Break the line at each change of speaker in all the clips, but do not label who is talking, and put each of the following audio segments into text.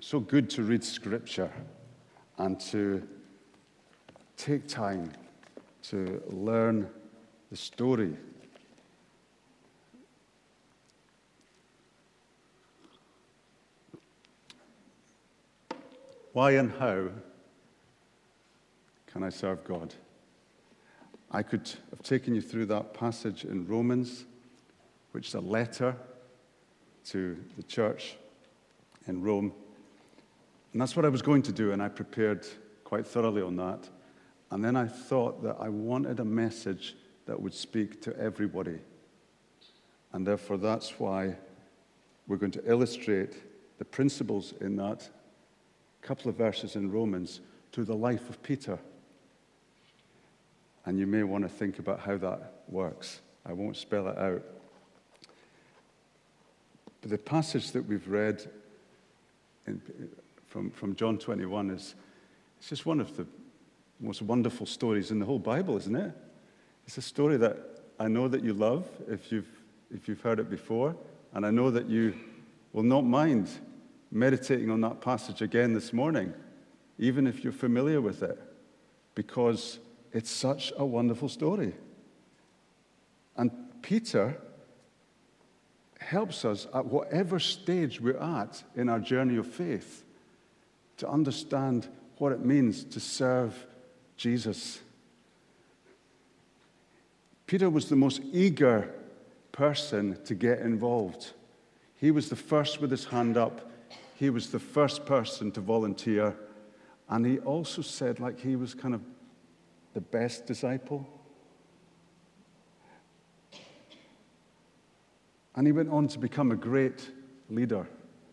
so good to read Scripture and to take time to learn the story. Why and how can I serve God? I could have taken you through that passage in Romans, which is a letter to the church in Rome. And that's what I was going to do, and I prepared quite thoroughly on that. And then I thought that I wanted a message that would speak to everybody. And therefore, that's why we're going to illustrate the principles in that couple of verses in Romans to the life of Peter. And you may want to think about how that works. I won't spell it out. But the passage that we've read from John 21 it's just one of the most wonderful stories in the whole Bible, isn't it? It's a story that I know that you love if you've heard it before, and I know that you will not mind meditating on that passage again this morning, even if you're familiar with it, because it's such a wonderful story. And Peter helps us at whatever stage we're at in our journey of faith to understand what it means to serve Jesus. Peter was the most eager person to get involved. He was the first with his hand up. He was the first person to volunteer. And he also said like he was kind of the best disciple. And he went on to become a great leader.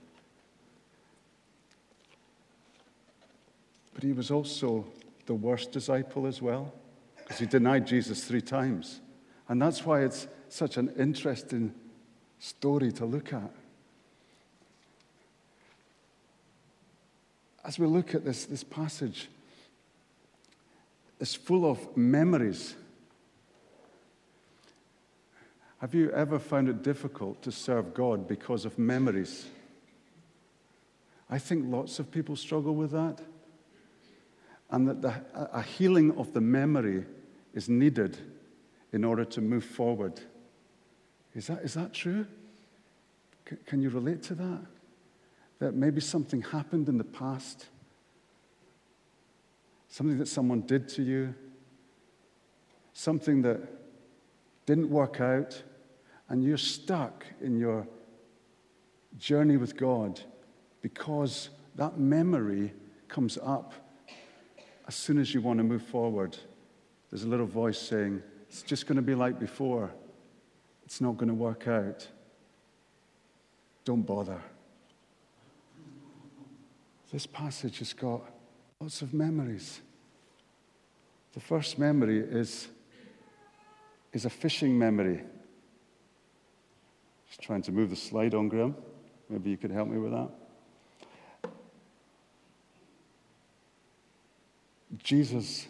But he was also the worst disciple as well, because he denied Jesus 3 times. And that's why it's such an interesting story to look at. As we look at this passage, it's full of memories. Have you ever found it difficult to serve God because of memories? I think lots of people struggle with that. And that a healing of the memory is needed in order to move forward. Is that true? Can you relate to that? That maybe something happened in the past, something that someone did to you, something that didn't work out, and you're stuck in your journey with God because that memory comes up as soon as you want to move forward. There's a little voice saying, it's just going to be like before. It's not going to work out. Don't bother. This passage has got lots of memories. The first memory is a fishing memory. Just trying to move the slide on, Graham. Maybe you could help me with that. Jesus,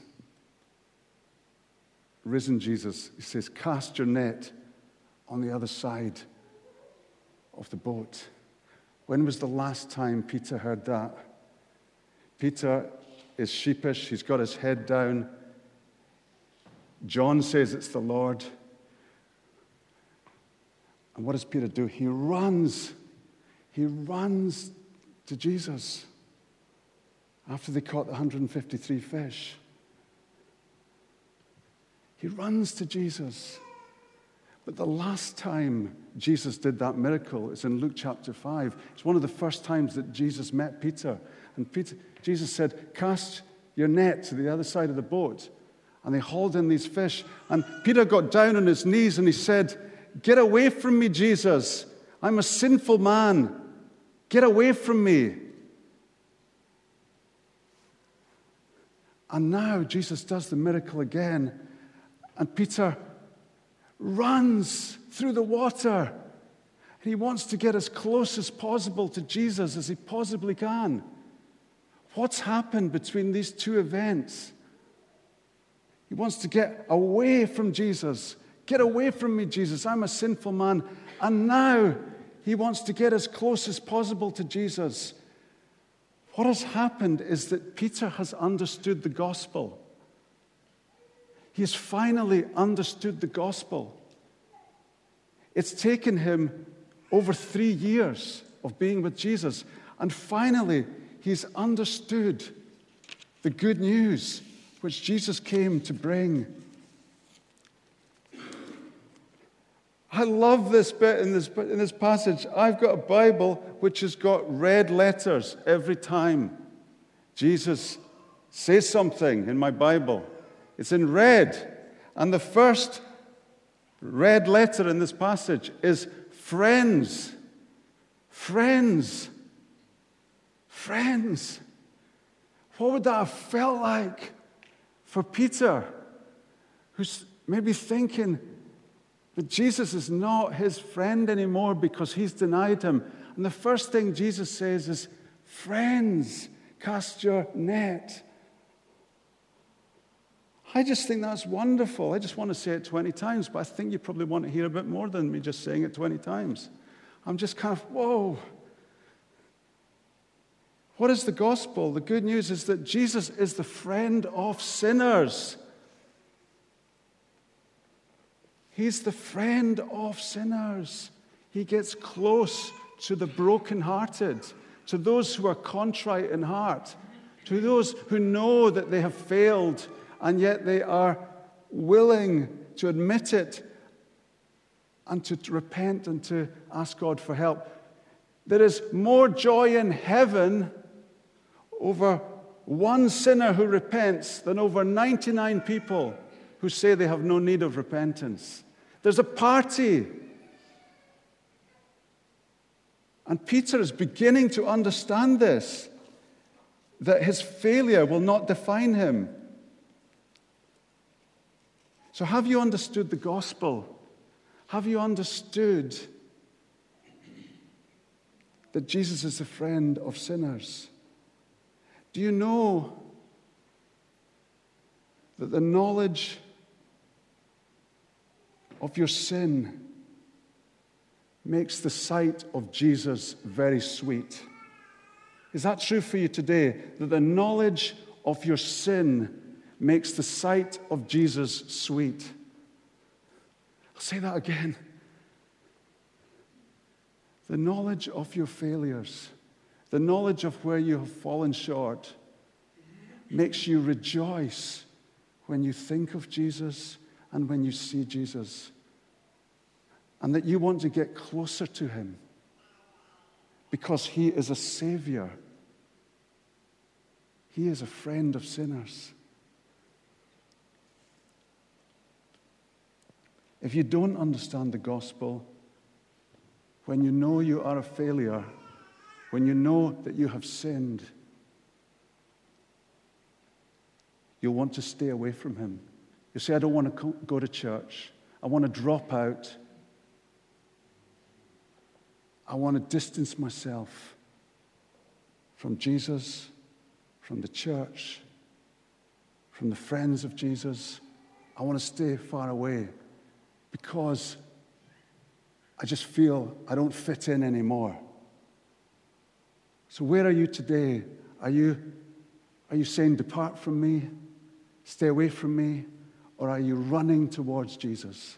risen Jesus, he says, cast your net on the other side of the boat. When was the last time Peter heard that? Peter is sheepish. He's got his head down. John says it's the Lord. And what does Peter do? He runs. He runs to Jesus after they caught the 153 fish. He runs to Jesus. But the last time Jesus did that miracle is in Luke chapter 5. It's one of the first times that Jesus met Peter. And Jesus said, cast your net to the other side of the boat. And they hauled in these fish. And Peter got down on his knees and he said, get away from me, Jesus. I'm a sinful man. Get away from me. And now Jesus does the miracle again. And Peter runs through the water. And he wants to get as close as possible to Jesus as he possibly can. What's happened between these two events? He wants to get away from Jesus. Get away from me, Jesus. I'm a sinful man. And now he wants to get as close as possible to Jesus. What has happened is that Peter has understood the gospel. He has finally understood the gospel. It's taken him over 3 years of being with Jesus, and finally he's understood the good news which Jesus came to bring. I love this bit in this passage. I've got a Bible which has got red letters every time Jesus says something in my Bible. It's in red. And the first red letter in this passage is friends. Friends. Friends. What would that have felt like for Peter, who's maybe thinking that Jesus is not his friend anymore because he's denied him? And the first thing Jesus says is, friends, cast your net. I just think that's wonderful. I just want to say it 20 times, but I think you probably want to hear a bit more than me just saying it 20 times. I'm just kind of, whoa. What is the gospel? The good news is that Jesus is the friend of sinners. He's the friend of sinners. He gets close to the brokenhearted, to those who are contrite in heart, to those who know that they have failed, and yet they are willing to admit it and to repent and to ask God for help. There is more joy in heaven over one sinner who repents than over 99 people who say they have no need of repentance. There's a party. And Peter is beginning to understand this, that his failure will not define him. So have you understood the gospel? Have you understood that Jesus is a friend of sinners? Do you know that the knowledge of your sin makes the sight of Jesus very sweet? Is that true for you today? That the knowledge of your sin makes the sight of Jesus sweet? I'll say that again. The knowledge of your failures, the knowledge of where you have fallen short, makes you rejoice when you think of Jesus and when you see Jesus. And that you want to get closer to him because he is a Savior. He is a friend of sinners. If you don't understand the gospel, when you know you are a failure, when you know that you have sinned, you'll want to stay away from him. You say, I don't want to go to church. I want to drop out. I want to distance myself from Jesus, from the church, from the friends of Jesus. I want to stay far away because I just feel I don't fit in anymore. So where are you today? Are you saying, depart from me, stay away from me, or are you running towards Jesus?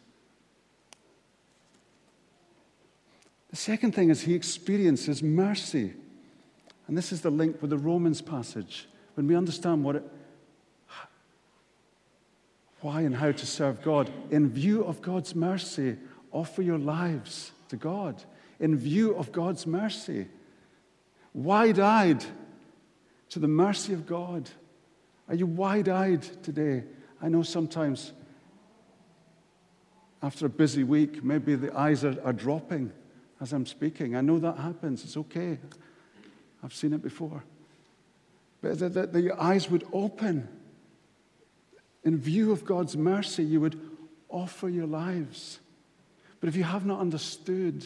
The second thing is he experiences mercy. And this is the link with the Romans passage. When we understand why and how to serve God, in view of God's mercy, offer your lives to God. In view of God's mercy. Wide-eyed to the mercy of God. Are you wide-eyed today? I know sometimes after a busy week, maybe the eyes are dropping as I'm speaking. I know that happens. It's okay. I've seen it before. But that the eyes would open. In view of God's mercy, you would offer your lives. But if you have not understood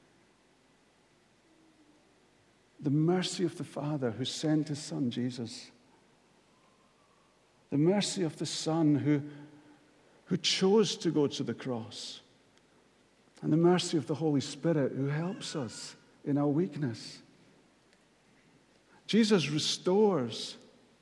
the mercy of the Father who sent his Son Jesus, the mercy of the Son who chose to go to the cross, and the mercy of the Holy Spirit who helps us in our weakness, Jesus restores.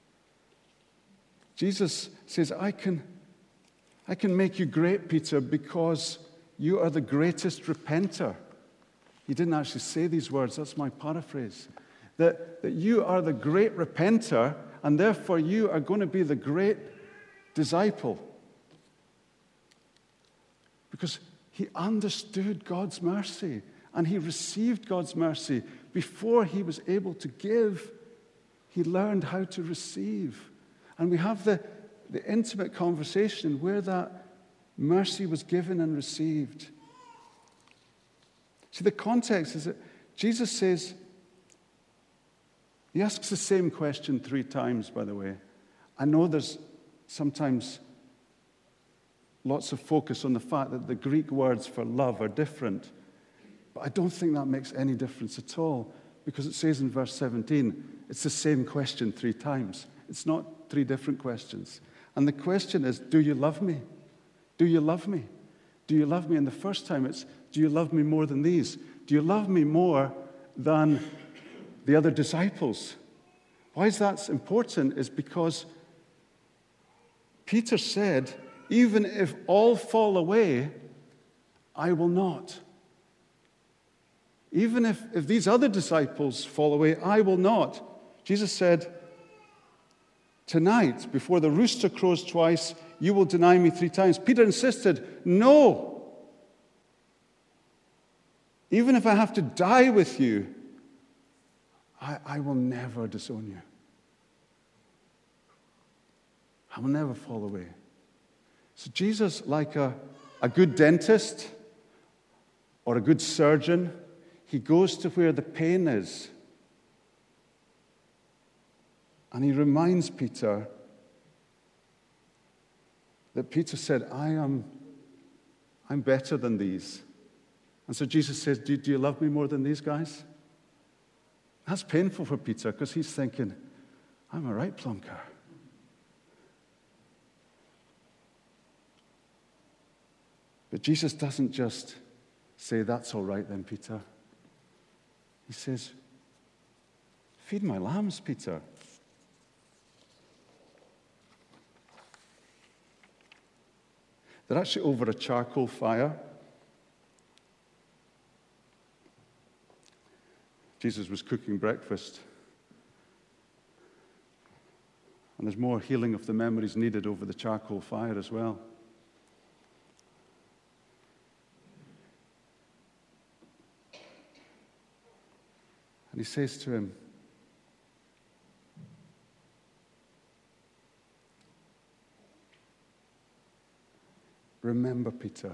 Jesus says, I can make you great, Peter, because you are the greatest repenter. He didn't actually say these words. That's my paraphrase. That you are the great repenter, and therefore you are going to be the great disciple. Because he understood God's mercy, and he received God's mercy. Before he was able to give, he learned how to receive. And we have the intimate conversation where that mercy was given and received. See, the context is that Jesus says, he asks the same question 3 times, by the way. I know there's sometimes lots of focus on the fact that the Greek words for love are different. But I don't think that makes any difference at all, because it says in verse 17, it's the same question 3 times. It's not 3 different questions. And the question is, do you love me? Do you love me? Do you love me? And the first time it's, do you love me more than these? Do you love me more than the other disciples? Why is that important? Is because Peter said, even if all fall away, I will not. Even if these other disciples fall away, I will not. Jesus said, tonight, before the rooster crows twice, you will deny me 3 times. Peter insisted, no. Even if I have to die with you, I will never disown you. I will never fall away. So Jesus, like a good dentist or a good surgeon, he goes to where the pain is. And he reminds Peter that Peter said, I'm better than these. And so Jesus says, do you love me more than these guys? That's painful for Peter, because he's thinking, I'm a right plunker. But Jesus doesn't just say, that's all right then, Peter. He says, feed my lambs, Peter. They're actually over a charcoal fire. Jesus was cooking breakfast. And there's more healing of the memories needed over the charcoal fire as well. And he says to him, remember, Peter.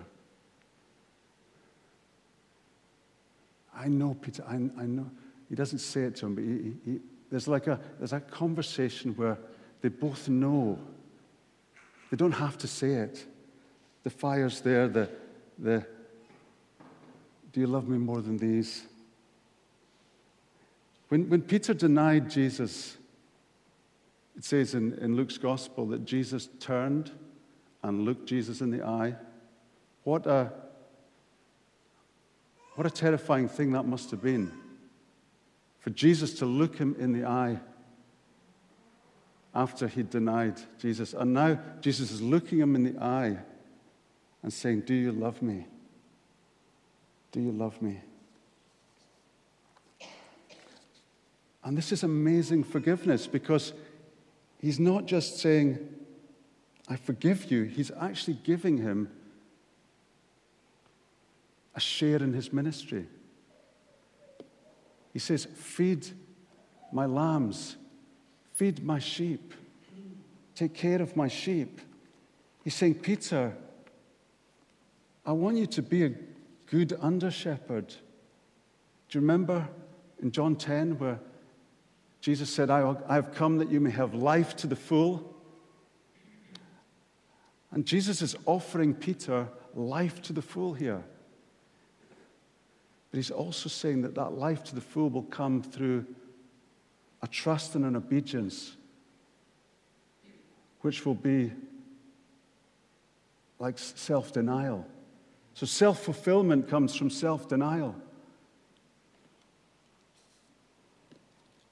I know, Peter, I know. He doesn't say it to him, but there's a conversation where they both know. They don't have to say it. The fire's there, do you love me more than these? When Peter denied Jesus, it says in Luke's gospel that Jesus turned and looked Jesus in the eye. What a terrifying thing that must have been, for Jesus to look him in the eye after he'd denied Jesus. And now Jesus is looking him in the eye and saying, do you love me? Do you love me? And this is amazing forgiveness, because he's not just saying, I forgive you. He's actually giving him a share in his ministry. He says, feed my lambs, feed my sheep, take care of my sheep. He's saying, Peter, I want you to be a good under-shepherd. Do you remember in John 10 where Jesus said, I have come that you may have life to the full? And Jesus is offering Peter life to the full here. But he's also saying that that life to the full will come through a trust and an obedience, which will be like self-denial. So self-fulfillment comes from self-denial.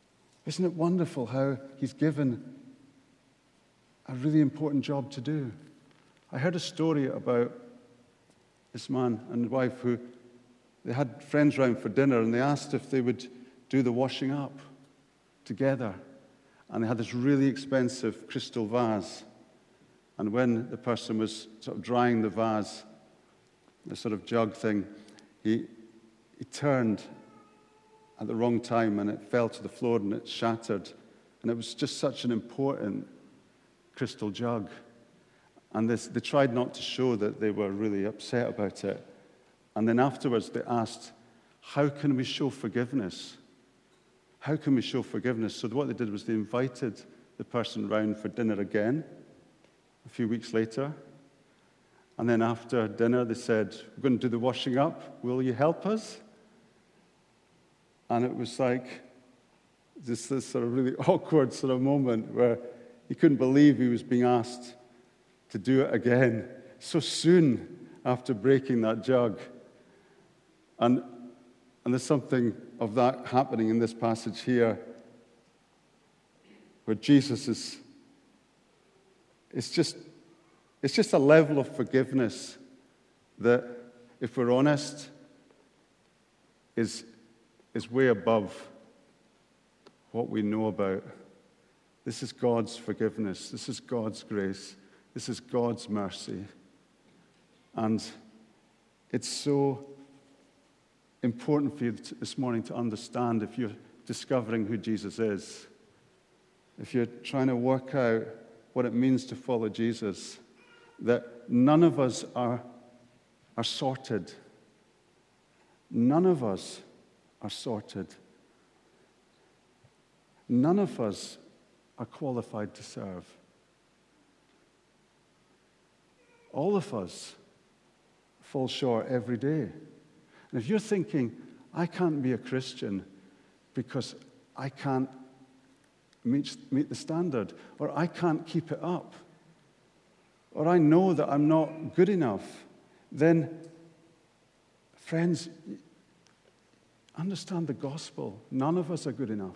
Isn't it wonderful how he's given a really important job to do? I heard a story about this man and wife who they had friends round for dinner, and they asked if they would do the washing up together. And they had this really expensive crystal vase. And when the person was sort of drying the vase, the sort of jug thing, he turned at the wrong time, and it fell to the floor and it shattered. And it was just such an important crystal jug. And they tried not to show that they were really upset about it. And then afterwards they asked, how can we show forgiveness? How can we show forgiveness? So what they did was they invited the person round for dinner again a few weeks later. And then after dinner they said, we're going to do the washing up. Will you help us? And it was like just this sort of really awkward sort of moment where he couldn't believe he was being asked to do it again so soon after breaking that jug. And there's something of that happening in this passage here where Jesus is, it's just a level of forgiveness that, if we're honest, is way above what we know about. This is God's forgiveness. This is God's grace. This is God's mercy. And it's so important for you this morning to understand, if you're discovering who Jesus is, if you're trying to work out what it means to follow Jesus, that none of us are sorted. None of us are sorted. None of us are qualified to serve. All of us fall short every day. And if you're thinking, I can't be a Christian because I can't meet the standard, or I can't keep it up, or I know that I'm not good enough, then, friends, understand the gospel. None of us are good enough.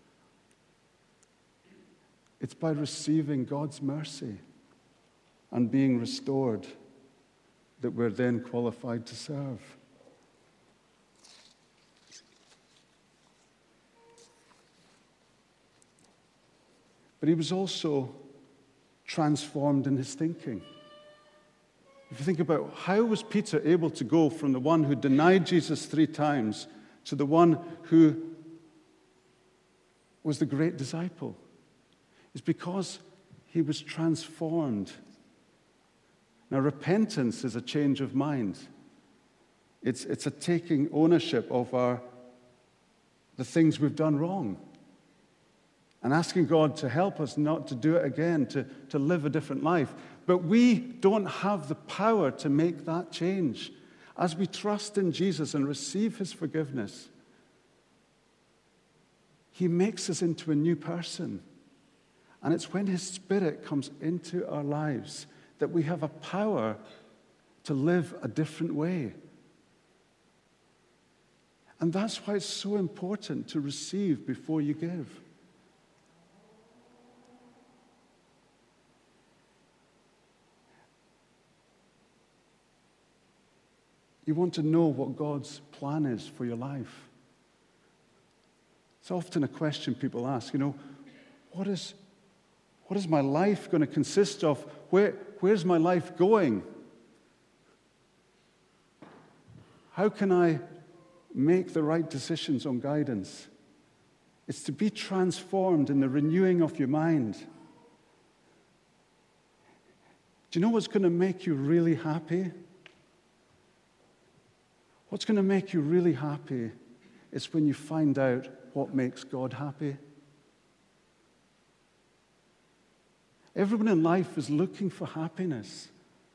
It's by receiving God's mercy and being restored that we're then qualified to serve. But he was also transformed in his thinking. If you think about how was Peter able to go from the one who denied Jesus 3 times to the one who was the great disciple? It's because he was transformed. Now, repentance is a change of mind. It's a taking ownership of the things we've done wrong and asking God to help us not to do it again, to live a different life. But we don't have the power to make that change. As we trust in Jesus and receive his forgiveness, he makes us into a new person. And it's when his Spirit comes into our lives that we have a power to live a different way. And that's why it's so important to receive before you give. You want to know what God's plan is for your life. It's often a question people ask, what is my life going to consist of? Where's my life going? How can I make the right decisions on guidance? It's to be transformed in the renewing of your mind. Do you know what's going to make you really happy? What's going to make you really happy is when you find out what makes God happy. Everyone in life is looking for happiness.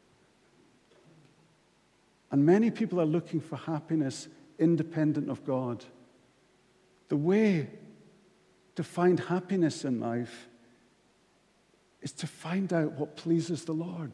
And many people are looking for happiness independent of God. The way to find happiness in life is to find out what pleases the Lord.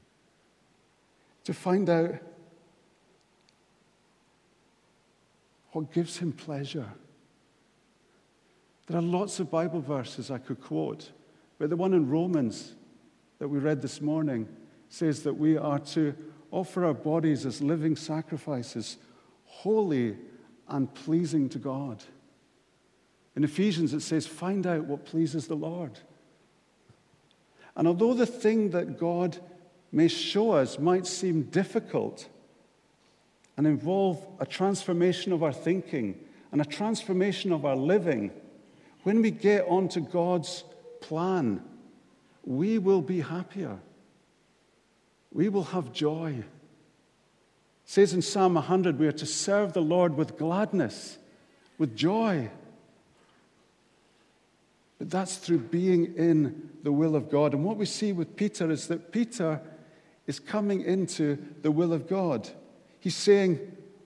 To find out what gives him pleasure. There are lots of Bible verses I could quote, but the one in Romans that we read this morning says that we are to offer our bodies as living sacrifices, holy and pleasing to God. In Ephesians, it says, find out what pleases the Lord. And although the thing that God may show us might seem difficult and involve a transformation of our thinking and a transformation of our living, when we get onto God's plan, we will be happier. We will have joy. It says in Psalm 100, we are to serve the Lord with gladness, with joy. But that's through being in the will of God. And what we see with Peter is that Peter is coming into the will of God. He's saying,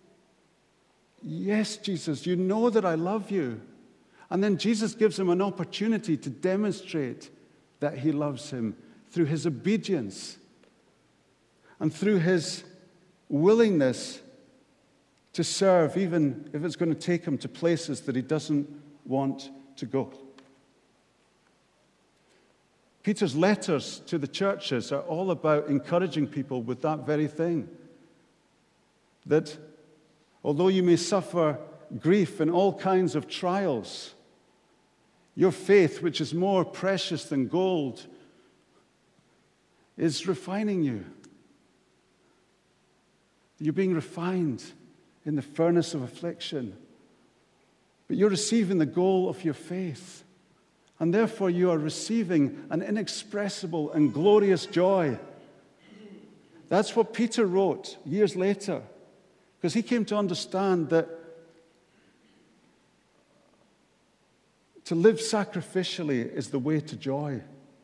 yes, Jesus, you know that I love you. And then Jesus gives him an opportunity to demonstrate that he loves him through his obedience and through his willingness to serve, even if it's going to take him to places that he doesn't want to go. Peter's letters to the churches are all about encouraging people with that very thing. That although you may suffer grief in all kinds of trials, your faith, which is more precious than gold, is refining you. You're being refined in the furnace of affliction. But you're receiving the goal of your faith. And therefore you are receiving an inexpressible and glorious joy. That's what Peter wrote years later, because he came to understand that to live sacrificially is the way to joy.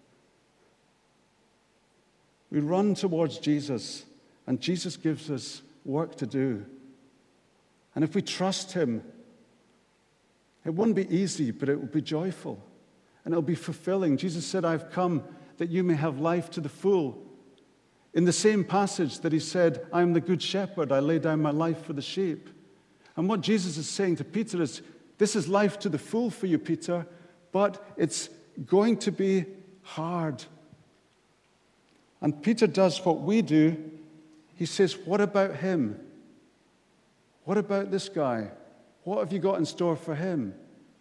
We run towards Jesus, and Jesus gives us work to do. And if we trust him, it won't be easy, but it will be joyful. And it'll be fulfilling. Jesus said, I've come that you may have life to the full. In the same passage that he said, I am the good shepherd, I lay down my life for the sheep. And what Jesus is saying to Peter is, this is life to the full for you, Peter, but it's going to be hard. And Peter does what we do. He says, what about him? What about this guy? What have you got in store for him?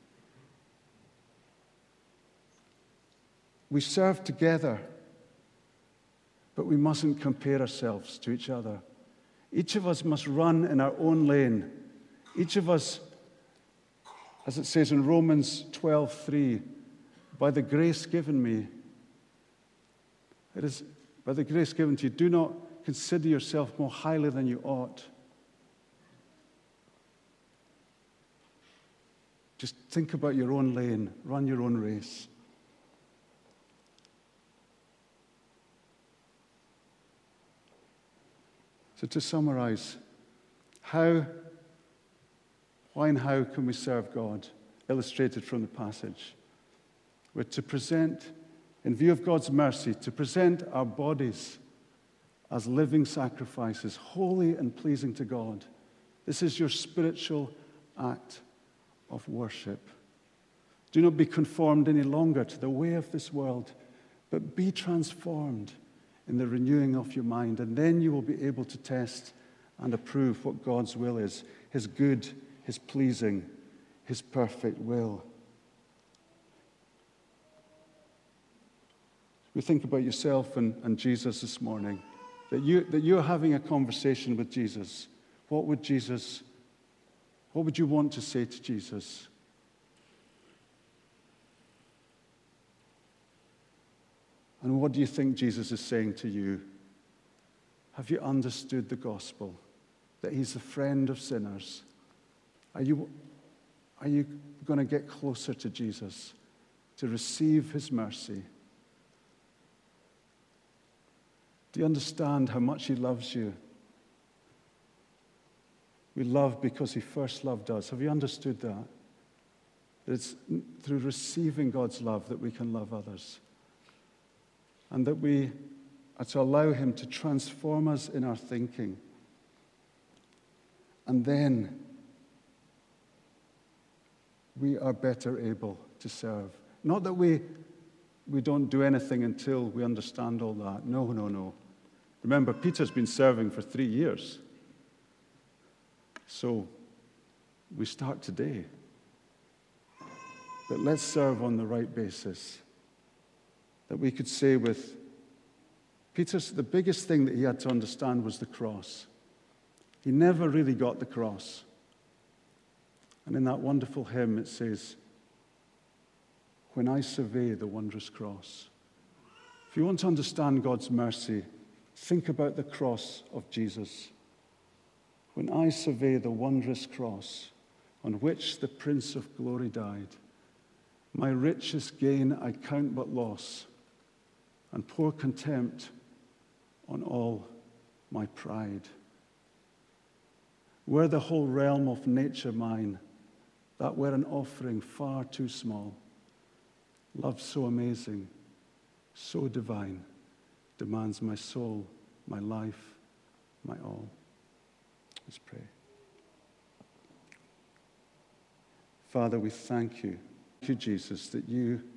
We serve together, but we mustn't compare ourselves to each other. Each of us must run in our own lane. Each of us, as it says in Romans 12:3, by the grace given me, it is by the grace given to you, do not consider yourself more highly than you ought. Just think about your own lane, run your own race. So to summarize, why and how can we serve God? Illustrated from the passage. We're to present, in view of God's mercy, to present our bodies as living sacrifices, holy and pleasing to God. This is your spiritual act of worship. Do not be conformed any longer to the way of this world, but be transformed in the renewing of your mind, and then you will be able to test and approve what God's will is, his good, his pleasing, his perfect will. We think about yourself and Jesus this morning, that you're having a conversation with Jesus. What would you want to say to Jesus? And what do you think Jesus is saying to you? Have you understood the gospel? That he's the friend of sinners? Are you going to get closer to Jesus to receive his mercy? Do you understand how much he loves you? We love because he first loved us. Have you understood that? That it's through receiving God's love that we can love others. And that we are to allow him to transform us in our thinking. And then we are better able to serve. Not that we don't do anything until we understand all that. No, no, no. Remember, Peter's been serving for 3 years. So we start today. But let's serve on the right basis. That we could say with Peter, the biggest thing that he had to understand was the cross. He never really got the cross. And in that wonderful hymn it says, when I survey the wondrous cross. If you want to understand God's mercy, think about the cross of Jesus. When I survey the wondrous cross on which the Prince of Glory died, my richest gain I count but loss, and pour contempt on all my pride. Were the whole realm of nature mine, that were an offering far too small. Love so amazing, so divine, demands my soul, my life, my all. Let's pray. Father, we thank you. Thank you, Jesus, that you